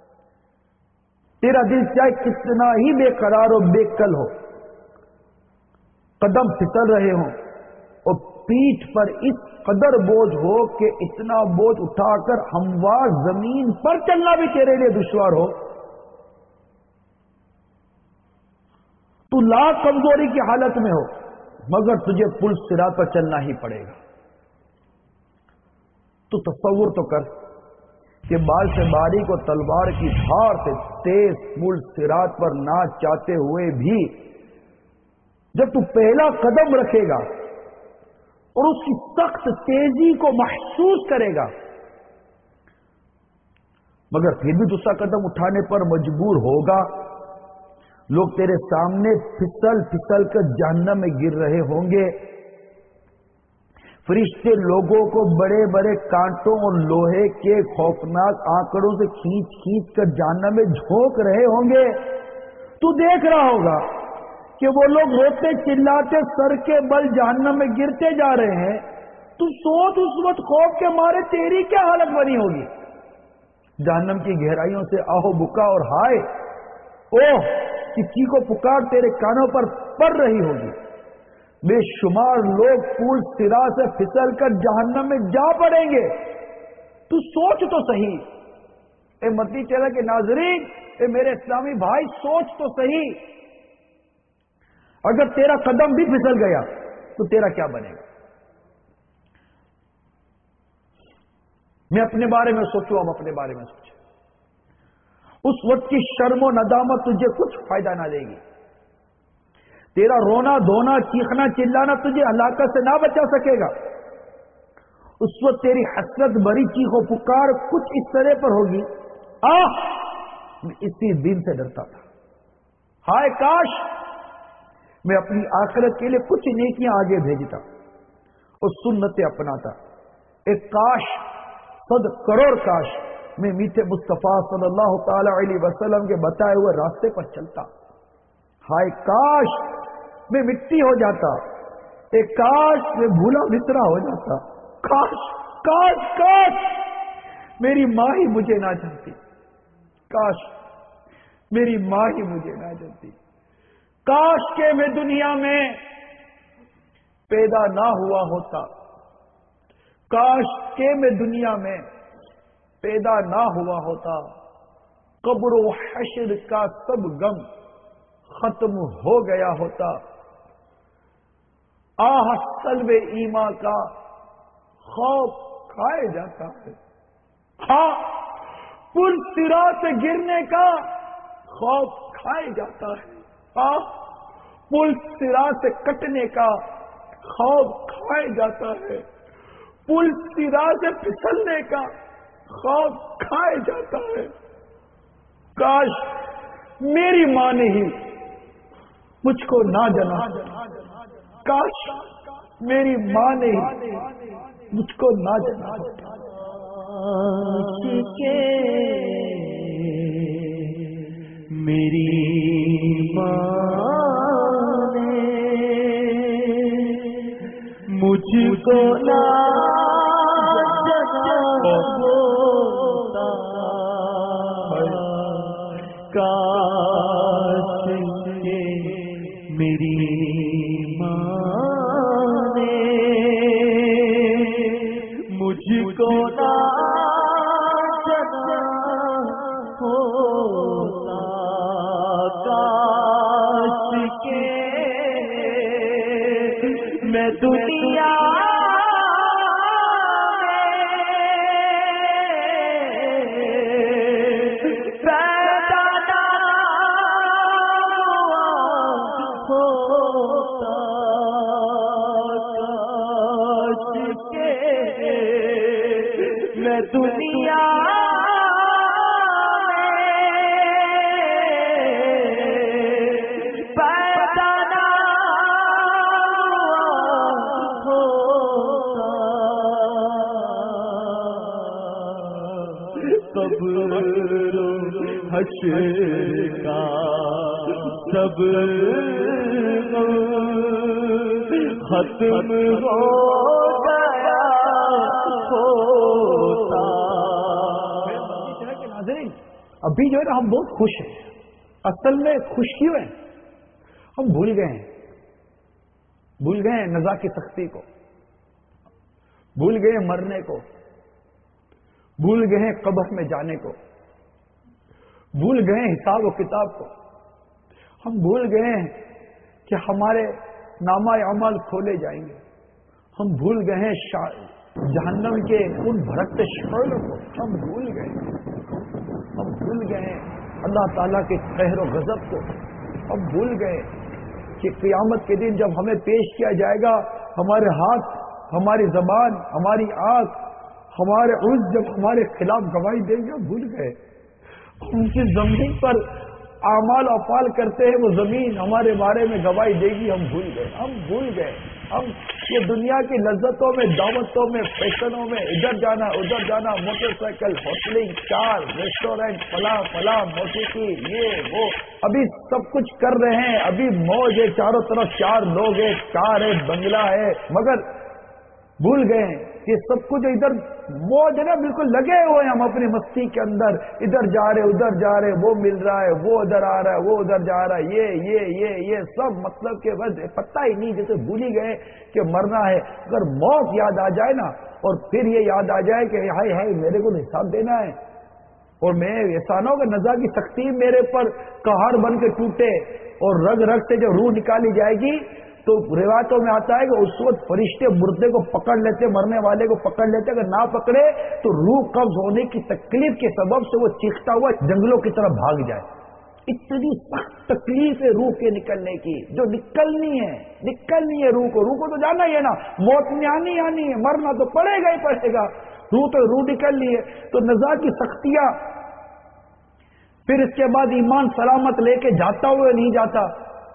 تیرا دل چاہے کتنا ہی بے قرار و بے کل ہو، قدم پھسل رہے ہوں اور پیٹھ پر اس قدر بوجھ ہو کہ اتنا بوجھ اٹھا کر ہموار زمین پر چلنا بھی تیرے لیے دشوار ہو، تو لاکھ کمزوری کی حالت میں ہو، مگر تجھے پل صراط پر چلنا ہی پڑے گا. تو تصور تو کر کہ بال سے باریک اور تلوار کی دھار سے تیز پل صراط پر نہ چاہتے ہوئے بھی جب تو پہلا قدم رکھے گا اور اس کی سخت تیزی کو محسوس کرے گا، مگر پھر بھی دوسرا قدم اٹھانے پر مجبور ہوگا. لوگ تیرے سامنے پھسل پھسل کر جہنم میں گر رہے ہوں گے، فرشتے لوگوں کو بڑے بڑے کانٹوں اور لوہے کے خوفناک آنکڑوں سے کھینچ کھینچ کر جہنم میں جھونک رہے ہوں گے. تو دیکھ رہا ہوگا کہ وہ لوگ روتے چلاتے سر کے بل جہنم میں گرتے جا رہے ہیں. تو سوچ اس وقت خوف کے مارے تیری کیا حالت بنی ہوگی. جہنم کی گہرائیوں سے آہو بکا اور ہائے اوہ کی چیخ و پکار تیرے کانوں پر پڑ رہی ہوگی. بے شمار لوگ پل صراط سے پھسل کر جہنم میں جا پڑیں گے. تو سوچ تو صحیح، اے مدنی چینل کے ناظرین، اے میرے اسلامی بھائی، سوچ تو صحیح، اگر تیرا قدم بھی پھسل گیا تو تیرا کیا بنے گا. میں اپنے بارے میں سوچوں، ہم اپنے بارے میں سوچیں. اس وقت کی شرم و ندامت تجھے کچھ فائدہ نہ دے گی. تیرا رونا دھونا چیخنا چلانا تجھے ہلاکت سے نہ بچا سکے گا. اس وقت تیری حسرت بھری چیخ و پکار کچھ اس طرح پر ہوگی، میں اسی دن سے ڈرتا تھا، ہائے کاش میں اپنی آخرت کے لیے کچھ نیکیاں آگے بھیجتا اور سنتیں اپناتا. ایک کاش، 100 کروڑ کاش میں میٹھے مصطفیٰ صلی اللہ تعالی علیہ وسلم کے بتائے ہوئے راستے پر چلتا. ہائے کاش میں مٹی ہو جاتا. ایک کاش میں بھولا بسرا ہو جاتا. کاش کاش کاش میری ماں ہی مجھے نہ جانتی. کاش میری ماں ہی مجھے نہ جانتی. کاش کہ میں دنیا میں پیدا نہ ہوا ہوتا. کاش کہ میں دنیا میں پیدا نہ ہوا ہوتا. قبر و حشر کا سب غم ختم ہو گیا ہوتا. آہ سلب ایمان کا خوف کھائے جاتا ہے. ہاں پل صراط سے گرنے کا خوف کھائے جاتا ہے. ہاں پل صراط سے کٹنے کا خوف کھائے جاتا ہے. پل صراط سے پھسلنے کا خوف کھائے جاتا ہے. کاش میری ماں نے ہی مجھ کو نہ جنا. کاش میری ماں نے ہی مجھ کو نہ جنا. میری ماں نے مجھ کو نہ جنا ہوتا. کاش کہ میری ماں نے مجھ کو نہ جنا ہوتا. کاش کہ میں دنیا دنیا پیدا نہ ہوتا. قبر حشر کا سب ختم ہو گیا ہوتا. ابھی جو ہے نا ہم بہت خوش ہیں. اصل میں خوش کیوں ہیں؟ ہم بھول گئے ہیں نزا کی سختی کو، بھول گئے ہیں مرنے کو، بھول گئے ہیں قبر میں جانے کو، بھول گئے ہیں حساب و کتاب کو. ہم بھول گئے ہیں کہ ہمارے نامہ اعمال کھولے جائیں گے. ہم بھول گئے ہیں جہنم کے ان بھڑکتے شعلوں کو. ہم بھول گئے ہیں اللہ تعالیٰ کے قہر و غضب کو. ہم بھول گئے کہ قیامت کے دن جب ہمیں پیش کیا جائے گا، ہمارے ہاتھ، ہماری زبان، ہماری آنکھ، ہمارے عضو جب ہمارے خلاف گواہی دیں گے. ہم بھول گئے. ہم جس زمین پر اعمال و افعال کرتے ہیں وہ زمین ہمارے بارے میں گواہی دے گی. ہم بھول گئے. ہم یہ دنیا کی لذتوں میں، دعوتوں میں، فیشنوں میں، ادھر جانا ادھر جانا، motorcycle, hotelling, car, restaurant, فلاں موسیقی، یہ وہ، ابھی سب کچھ کر رہے ہیں. ابھی موج ہے چاروں طرف، 4 لوگ ہیں، کار ہے، بنگلہ ہے، مگر بھول گئے ہیں کہ سب کچھ ادھر موج ہے نا، بالکل لگے ہوئے ہیں ہم اپنی مستی کے اندر. ادھر جا رہے ادھر جا رہے، وہ مل رہا ہے، وہ ادھر آ رہا ہے، وہ ادھر جا رہا ہے، یہ سب مطلب کہ بس پتہ ہی نہیں، جیسے بھول ہی گئے کہ مرنا ہے. اگر موت یاد آ جائے نا، اور پھر یہ یاد آ جائے کہ ہائے میرے کو حساب دینا ہے، اور میں ایسا نہ ہو کہ نزا کی سختی میرے پر قہر بن کے ٹوٹے، اور رگ رگ سے جو روح نکالی جائے گی تو روایتوں میں آتا ہے کہ اس وقت فرشتے مردے کو پکڑ لیتے، مرنے والے کو پکڑ لیتے. اگر نہ پکڑے تو روح قبض ہونے کی تکلیف کے سبب سے وہ چیختا ہوا جنگلوں کی طرف بھاگ جائے. اتنی سخت تکلیف ہے روح کے نکلنے کی، جو نکلنی ہے روح کو تو جانا ہی ہے نا. موت میں آنی ہے، مرنا تو پڑے گا ہی پڑے گا. روح نکلنی ہے. تو نزا کی سختیاں پھر اس کے بعد ایمان سلامت لے کے جاتا ہوئے نہیں جاتا.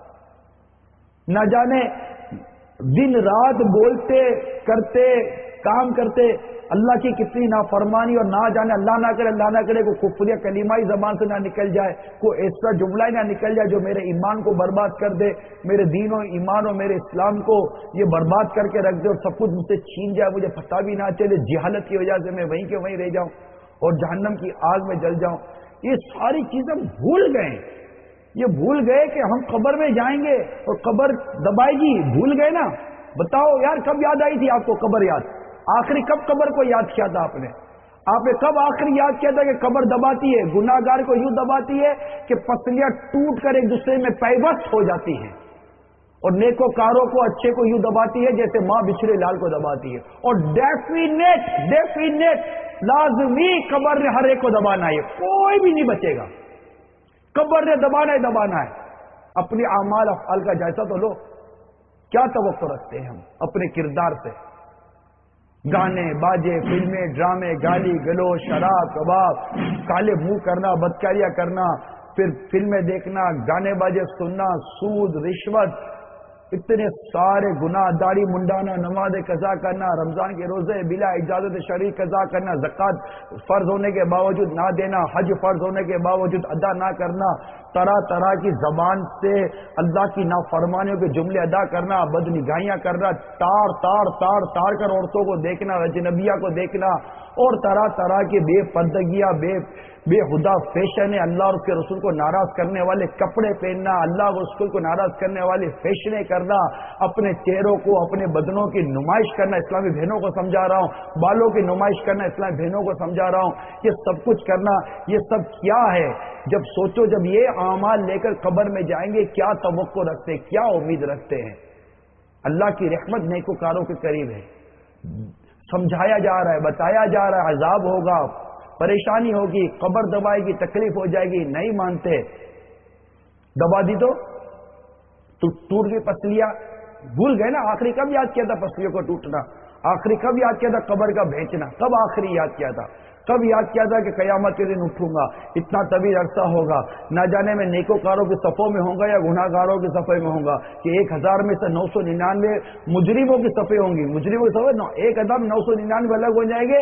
نہ جانے دن رات بولتے کرتے کام کرتے اللہ کی کتنی نافرمانی، اور نہ جانے اللہ نہ کرے کوئی کفر یا کلمہ ہی زبان سے نہ نکل جائے، کوئی ایسا جملہ ہی نہ نکل جائے جو میرے ایمان کو برباد کر دے، میرے دین و ایمان اور میرے اسلام کو یہ برباد کر کے رکھ دے اور سب کچھ مجھ سے چھین جائے، مجھے پتہ بھی نہ چلے، جہالت کی وجہ سے میں وہیں کے وہیں رہ جاؤں اور جہنم کی آگ میں جل جاؤں. یہ ساری چیزیں بھول گئے. یہ بھول گئے کہ ہم قبر میں جائیں گے اور قبر دبائے گی. بھول گئے نا. بتاؤ یار کب یاد آئی تھی آپ کو قبر یاد؟ آخری کب قبر کو یاد کیا تھا آپ نے کب آخری یاد کیا تھا کہ قبر دباتی ہے، گناہ گار کو یوں دباتی ہے کہ پسلیاں ٹوٹ کر ایک دوسرے میں پیوست ہو جاتی ہیں، اور نیکوکاروں کو اچھے کو یوں دباتی ہے جیسے ماں بچھڑے لال کو دباتی ہے. اور ڈیفینیٹ لازمی قبر نے ہر ایک کو دبانا ہے، کوئی بھی نہیں بچے گا. قبر نے دبانا ہے. اپنے اعمال افعال کا جائزہ تو لو. کیا توقع رکھتے ہیں ہم اپنے کردار سے؟ گانے باجے، فلمیں، ڈرامے، گالی گلوچ، شراب کباب، کالے منہ کرنا، بدکاریاں کرنا، پھر فلمیں دیکھنا، گانے باجے سننا، سود، رشوت، اتنے سارے گناہ، داڑھی منڈانا، نماز قضا کرنا، رمضان کے روزے بلا اجازت شرعی قضا کرنا، زکوٰۃ فرض ہونے کے باوجود نہ دینا، حج فرض ہونے کے باوجود ادا نہ کرنا، طرح طرح کی زبان سے اللہ کی نافرمانیوں کے جملے ادا کرنا، بدنگاہیاں کرنا، تاڑ کر عورتوں کو دیکھنا، اجنبیہ کو دیکھنا، اور طرح طرح کی بے پردگیاں، بے خدا فیشن ہے، اللہ اور اس کے رسول کو ناراض کرنے والے کپڑے پہننا، اللہ اور رسول کو ناراض کرنے والے فیشنیں کرنا، اپنے چہروں کو، اپنے بدنوں کی نمائش کرنا. اسلامی بہنوں کو سمجھا رہا ہوں، بالوں کی نمائش کرنا اسلامی بہنوں کو سمجھا رہا ہوں. یہ سب کچھ کرنا، یہ سب کیا ہے؟ جب سوچو، جب یہ اعمال لے کر قبر میں جائیں گے کیا توقع رکھتے ہیں، کیا امید رکھتے ہیں؟ اللہ کی رحمت نیکوکاروں کے قریب ہے. سمجھایا جا رہا ہے، بتایا جا رہا ہے، عذاب ہوگا، پریشانی ہوگی، قبر دبائے گی، تکلیف ہو جائے گی. نہیں مانتے. دبا دی تو ٹوٹ گئی پسلیاں. بھول گئے نا. آخری کب یاد کیا تھا پسلیوں کو ٹوٹنا؟ آخری کب یاد کیا تھا قبر کا بھینچنا؟ کب آخری یاد کیا تھا؟ کب یاد کیا تھا کہ قیامت کے دن اٹھوں گا، اتنا طویل عرصہ ہوگا، نہ جانے میں نیکوکاروں کی صفوں میں ہوں گا یا گناہ گاروں کی صفے میں ہوں گا، کہ 1000 میں سے 999 مجرموں کی صفیں ہوں گی. مجرموں کی صفیں 999 الگ ہو جائیں گے،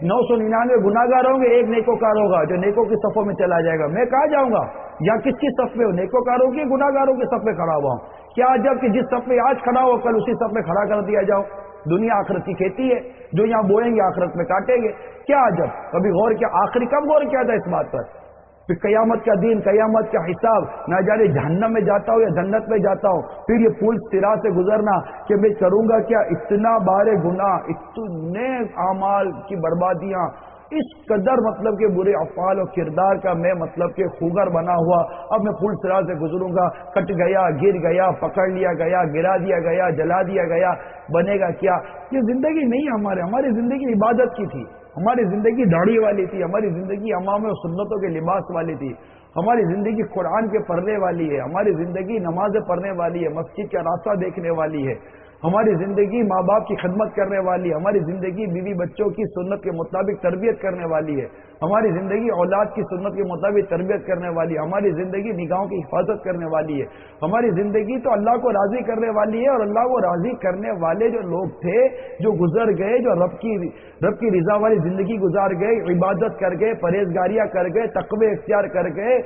999 گناہ گار ہوں گے، ایک نیکوکار ہوگا جو نیکوں کی صفوں میں چلا جائے گا. میں کہاں جاؤں گا؟ یا کس کی صف میں ہو؟ نیکوکاروں کی، گناہ گاروں کی صف میں کھڑا ہوا ہوں. کیا جب کہ جس صف میں آج کھڑا ہو کل اسی صف میں کھڑا کر دیا جاؤ؟ دنیا آخرت کی کھیتی ہے، جو یہاں بوئیں گے آخرت میں کاٹیں گے. کیا جب کبھی غور کیا؟ آخری کب غور کیا تھا اس بات پر؟ پھر قیامت کا دن، قیامت کا حساب، نہ جانے جہنم میں جاتا ہوں یا جنت میں جاتا ہوں. پھر یہ پل صراط سے گزرنا کہ میں کروں گا کیا؟ اتنا بارے گناہ، اتنے اعمال کی بربادیاں، اس قدر مطلب کہ برے افعال اور کردار کا میں مطلب کہ خوگر بنا ہوا. اب میں پل صراط سے گزروں گا، کٹ گیا، گر گیا، پکڑ لیا گیا، گرا دیا گیا، جلا دیا گیا، بنے گا کیا؟ یہ زندگی نہیں ہماری زندگی عبادت کی تھی، ہماری زندگی داڑھی والی تھی، ہماری زندگی امام و سنتوں کے لباس والی تھی، ہماری زندگی قرآن کے پڑھنے والی ہے، ہماری زندگی نماز پڑھنے والی ہے، مسجد کا راستہ دیکھنے والی ہے، ہماری زندگی ماں باپ کی خدمت کرنے والی ہے، ہماری زندگی بیوی بچوں کی سنت کے مطابق تربیت کرنے والی ہے، ہماری زندگی اولاد کی سنت کے مطابق تربیت کرنے والی ہے، ہماری زندگی نگاہوں کی حفاظت کرنے والی ہے، ہماری زندگی تو اللہ کو راضی کرنے والی ہے. اور اللہ کو راضی کرنے والے جو لوگ تھے، جو گزر گئے، جو رب کی رضا والی زندگی گزار گئے، عبادت کر گئے، پرہیزگاریاں کر گئے، تقوی اختیار کر گئے،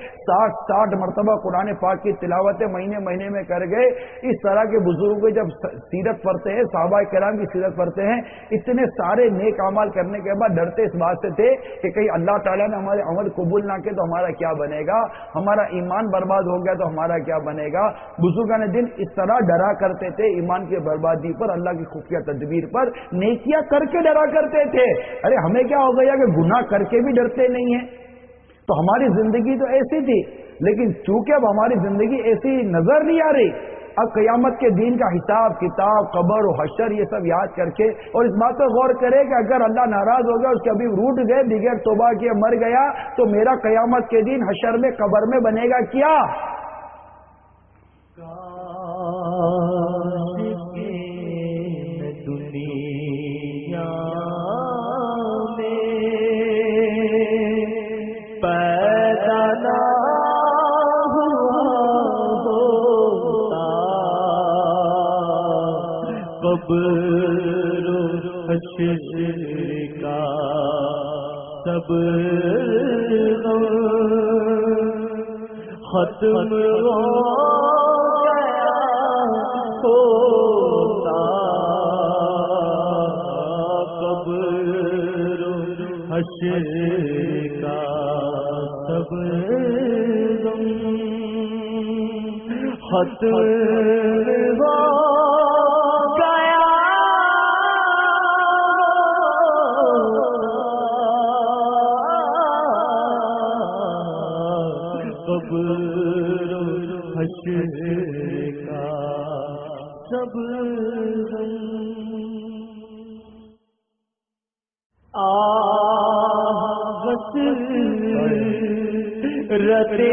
60 مرتبہ قرآن پاک کی تلاوتیں مہینے میں کر گئے. اس طرح کے بزرگوں کو جب سیرت پڑھتے ہیں، صحابہ کرام کی سیرت پڑھتے ہیں، اتنے سارے نیک اعمال کرنے کے بعد ڈرتے اس بات سے تھے کہ کہیں اللہ تعالیٰ نے ہمارے عمل قبول نہ کیے تو ہمارا کیا بنے گا، ہمارا ایمان برباد ہو گیا تو ہمارا کیا بنے گا. بزرگان دین اس طرح ڈرا کرتے تھے ایمان کی بربادی پر، اللہ کی خفیہ تدبیر پر، نیکیاں کر کے ڈرا کرتے تھے. ارے ہمیں کیا ہو گیا کہ گناہ کر کے بھی ڈرتے نہیں ہیں؟ تو ہماری زندگی تو ایسی تھی، لیکن چونکہ اب ہماری زندگی ایسی نظر نہیں آ رہی، اب قیامت کے دین کا حساب کتاب، قبر و حشر، یہ سب یاد کر کے اور اس بات پر غور کرے کہ اگر اللہ ناراض ہو گیا، اس کے ابھی روٹ گئے، بغیر توبہ کیے مر گیا، تو میرا قیامت کے دن حشر میں قبر میں بنے گا کیا؟ دنیا میں پیدا نہ قبر حشر کا سب غم ختم ہو گیا ہوتا، قبر حشر کا سب غم ختم ہو گیا قبر حشر کا سب غم آہت رتے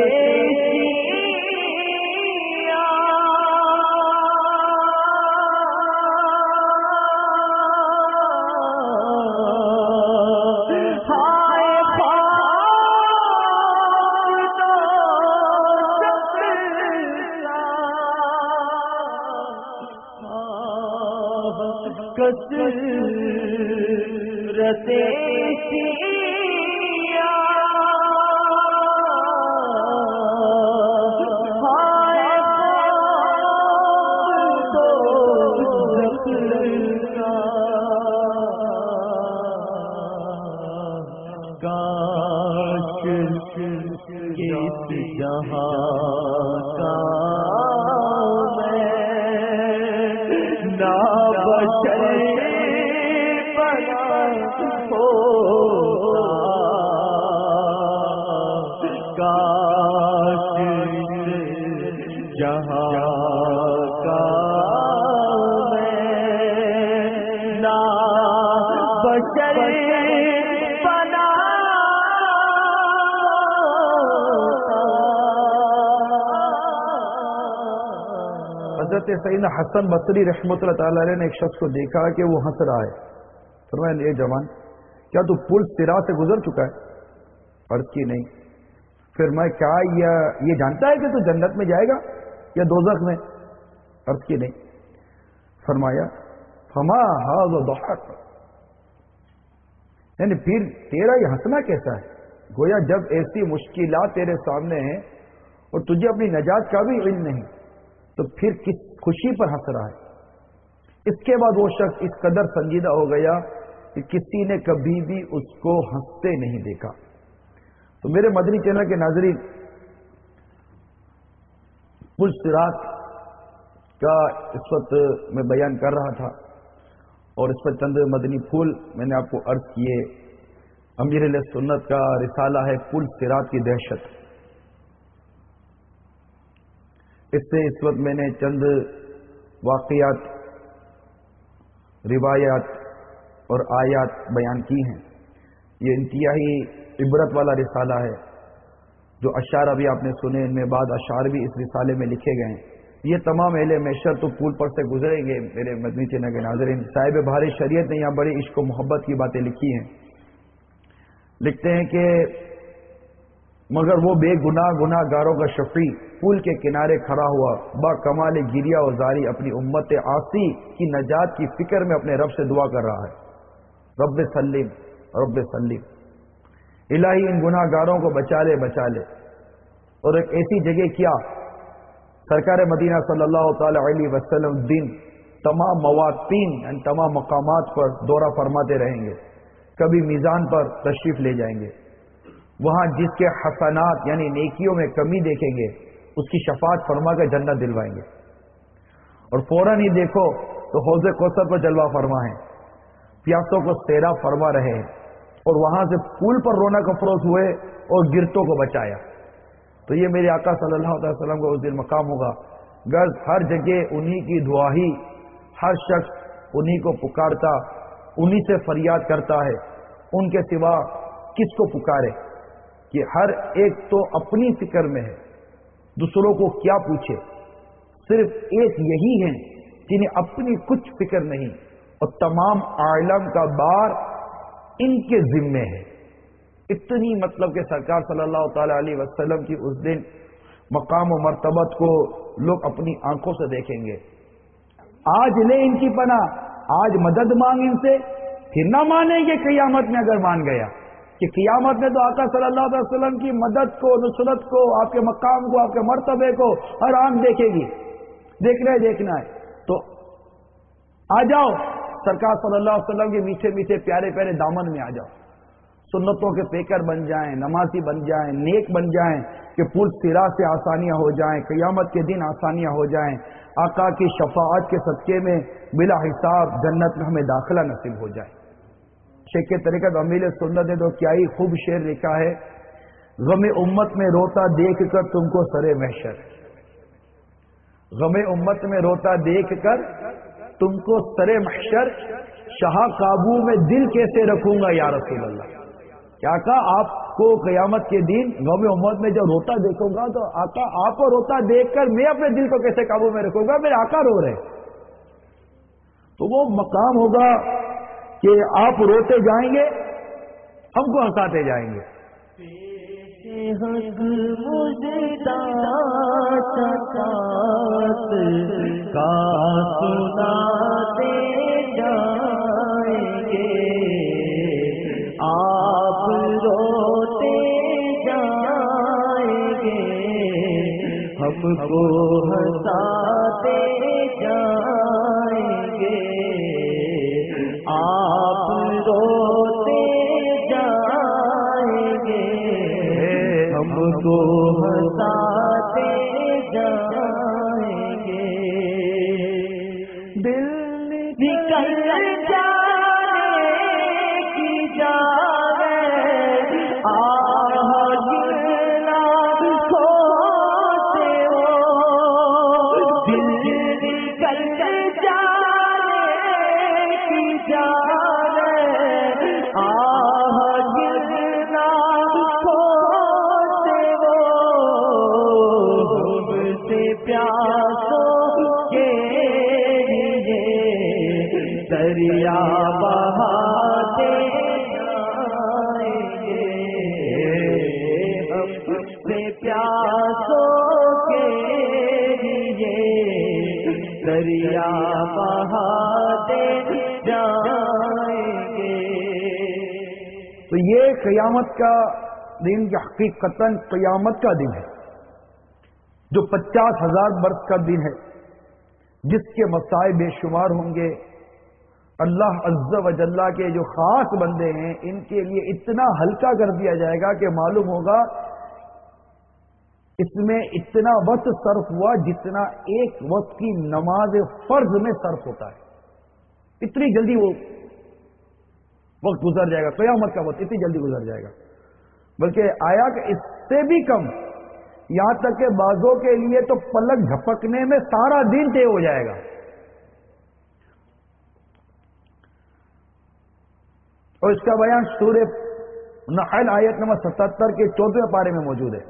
کثرتے سیا ہائے تو کاش اس جہاں کا حضرت سیدنا حسن بصری رحمۃ اللہ تعالی علیہ نے ایک شخص کو دیکھا کہ وہ ہنس رہا ہے. فرمایا اے جوان کیا تو پل صراط سے گزر چکا ہے؟ عرض کی نہیں. فرمایا کیا یہ جانتا ہے کہ تو جنت میں جائے گا یا دوزخ میں؟ عرض کی نہیں. فرمایا فما ھذا ضحک، یعنی پھر تیرا یہ ہنسنا کیسا ہے؟ گویا جب ایسی مشکلات تیرے سامنے ہیں اور تجھے اپنی نجات کا بھی علم نہیں تو پھر کس خوشی پر ہنس رہا ہے؟ اس کے بعد وہ شخص اس قدر سنجیدہ ہو گیا کہ کسی نے کبھی بھی اس کو ہنستے نہیں دیکھا. تو میرے مدنی چینل کے ناظرین، پل صراط کا اس وقت میں بیان کر رہا تھا اور اس پر چند مدنی پھول میں نے آپ کو عرض کیے. امیر علیہ سنت کا رسالہ ہے پل صراط کی دہشت. اس سے اس وقت میں نے چند واقعات، روایات اور آیات بیان کی ہیں. یہ انتہائی عبرت والا رسالہ ہے. جو اشعار ابھی آپ نے سنے ان میں بعض اشعار بھی اس رسالے میں لکھے گئے ہیں. یہ تمام اہل محشر تو پول پر سے گزریں گے. میرے مدنی چینل کے ناظرین، صاحب بہار شریعت نے یہاں بڑی عشق و محبت کی باتیں لکھی ہیں. لکھتے ہیں کہ مگر وہ بے گناہ گاروں کا شفیع پل کے کنارے کھڑا ہوا، با کمال گریا و زاری اپنی امت عاصی کی نجات کی فکر میں اپنے رب سے دعا کر رہا ہے. رب سلیم رب سلیم، الہی ان گناہ گاروں کو بچا لے بچا لے. اور ایک ایسی جگہ کیا، سرکار مدینہ صلی اللہ تعالی علیہ وسلم دن تمام مواطین یعنی تمام مقامات پر دورہ فرماتے رہیں گے. کبھی میزان پر تشریف لے جائیں گے، وہاں جس کے حسنات یعنی نیکیوں میں کمی دیکھیں گے اس کی شفاعت فرما کر جنت دلوائیں گے. اور فوراً ہی دیکھو تو حوض کوثر پر جلوہ فرما ہے، پیاسوں کو سیراب فرما رہے ہیں، اور وہاں سے پل پر رونق افروز ہوئے اور گرتوں کو بچایا. تو یہ میرے آقا صلی اللہ علیہ وسلم کا اس دن مقام ہوگا. غرض ہر جگہ انہی کی دعائی، ہر شخص انہی کو پکارتا، انہی سے فریاد کرتا ہے. ان کے سوا کس کو پکارے؟ کہ ہر ایک تو اپنی فکر میں ہے، دوسروں کو کیا پوچھے. صرف ایک یہی ہیں جنہیں اپنی کچھ فکر نہیں اور تمام عالم کا بار ان کے ذمے ہے. اتنی مطلب کہ سرکار صلی اللہ تعالی علیہ وسلم کی اس دن مقام و مرتبت کو لوگ اپنی آنکھوں سے دیکھیں گے. آج لے ان کی پناہ آج مدد مانگ ان سے، پھر نہ مانیں گے قیامت میں اگر مان گیا کہ قیامت میں تو آقا صلی اللہ علیہ وسلم کی مدد کو، نصرت کو، آپ کے مقام کو، آپ کے مرتبے کو ہر آنکھ دیکھے گی، دیکھنا ہے۔ تو آ جاؤ سرکار صلی اللہ علیہ وسلم کے میٹھے میٹھے پیارے پیارے دامن میں آ جاؤ، سنتوں کے پیکر بن جائیں، نمازی بن جائیں، نیک بن جائیں کہ پل صراط سے آسانیاں ہو جائیں، قیامت کے دن آسانیاں ہو جائیں، آقا کی شفاعت کے صدقے میں بلا حساب جنت میں ہمیں داخلہ نصیب ہو جائے۔ شیخ طریقت امیل سنت نے تو کیا ہی خوب شعر لکھا ہے، غم امت میں روتا دیکھ کر تم کو سرے محشر، غم امت میں روتا دیکھ کر تم کو سرے محشر، شاہ قابو میں دل کیسے رکھوں گا یا رسول اللہ۔ کیا کہا آپ کو قیامت کے دن غم امت میں جب روتا دیکھوں گا تو آقا آپ کو روتا دیکھ کر میں اپنے دل کو کیسے قابو میں رکھوں گا، میرے آقا رو رہے۔ تو وہ مقام ہوگا کہ آپ روتے جائیں گے، ہم کو ہنساتے جائیں گے۔ کا سناتے جائیں گے، آپ روتے جائیں گے، ہم کو ہنساتے جائیں گے، آپ روتے جائیں گے، ہم کو ہنساتے جائیں گے، دل نکل جانے کی جائے آہ گرنا کھوتے ہو، دل نکل جانے کی جائے آہ گرنا کھوتے ہو، ہم سے پیاسوں کے لیے دریا بہاتے جائیں گے، ہم سے پیاسوں کے لیے دریا بہاتے جائیں گے۔ تو یہ قیامت کا دن جو حقیقتاً قیامت کا دن ہے، جو 50,000 برس کا دن ہے، جس کے مسائل بے شمار ہوں گے، اللہ عز و جل کے جو خاص بندے ہیں ان کے لیے اتنا ہلکا کر دیا جائے گا کہ معلوم ہوگا اس میں اتنا وقت صرف ہوا جتنا ایک وقت کی نماز فرض میں صرف ہوتا ہے، اتنی جلدی وہ وقت گزر جائے گا، قیامت کا وقت اتنی جلدی گزر جائے گا، بلکہ آیا کہ اس سے بھی کم، یہاں تک کہ بعضوں کے لیے تو پلک جھپکنے میں سارا دن طے ہو جائے گا۔ اور اس کا بیان سورہ نحل آیت نمبر 77 کے 14ویں پارے میں موجود ہے۔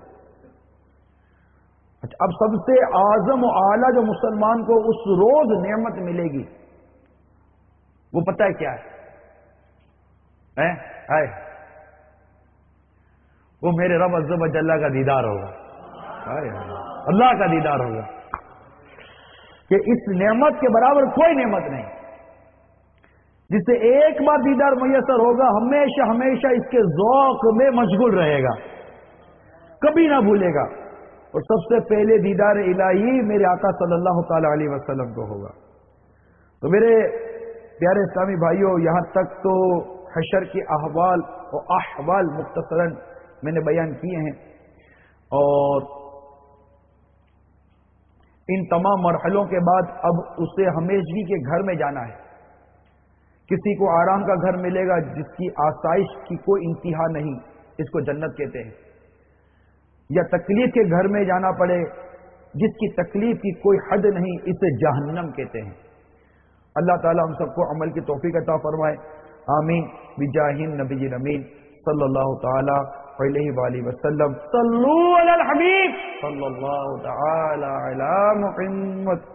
اچھا، اب سب سے اعظم و اعلیٰ جو مسلمان کو اس روز نعمت ملے گی وہ پتہ ہے کیا ہے؟ وہ میرے رب عز و جل کا دیدار ہوگا، اللہ کا دیدار ہوگا، کہ اس نعمت کے برابر کوئی نعمت نہیں، جسے ایک بار دیدار میسر ہوگا ہمیشہ ہمیشہ اس کے ذوق میں مشغول رہے گا، کبھی نہ بھولے گا۔ اور سب سے پہلے دیدار الہی میرے آقا صلی اللہ تعالی علیہ وسلم کو ہوگا۔ تو میرے پیارے اسلامی بھائیوں، یہاں تک تو حشر کے احوال و احوال مختصراً میں نے بیان کیے ہیں، اور ان تمام مرحلوں کے بعد اب اسے ہمیشگی کے گھر میں جانا ہے۔ کسی کو آرام کا گھر ملے گا جس کی آسائش کی کوئی انتہا نہیں، اس کو جنت کہتے ہیں، یا تکلیف کے گھر میں جانا پڑے جس کی تکلیف کی کوئی حد نہیں، اسے جہنم کہتے ہیں۔ اللہ تعالی ہم سب کو عمل کی توفیق عطا فرمائے، آمین بجاہ النبی الامین صلی اللہ تعالی علیہ وآلہ وسلم۔ صلو علی الحبیب صلی اللہ تعالی علی محمد۔